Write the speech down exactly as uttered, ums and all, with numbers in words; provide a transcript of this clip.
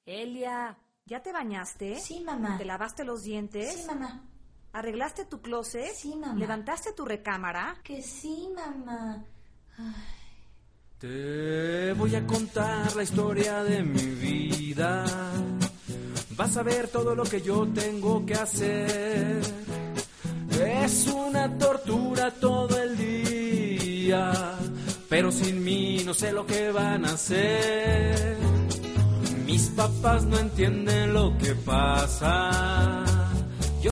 Elia, ¿ya te bañaste? Sí, mamá. ¿Te lavaste los dientes? Sí, mamá. ¿Arreglaste tu closet? Sí, mamá. ¿Levantaste tu recámara? Que sí, mamá. Ay. Te voy a contar la historia de mi vida. Vas a ver todo lo que yo tengo que hacer. Es una tortura todo el día, pero sin mí no sé lo que van a hacer. Mis papás no entienden lo que pasa.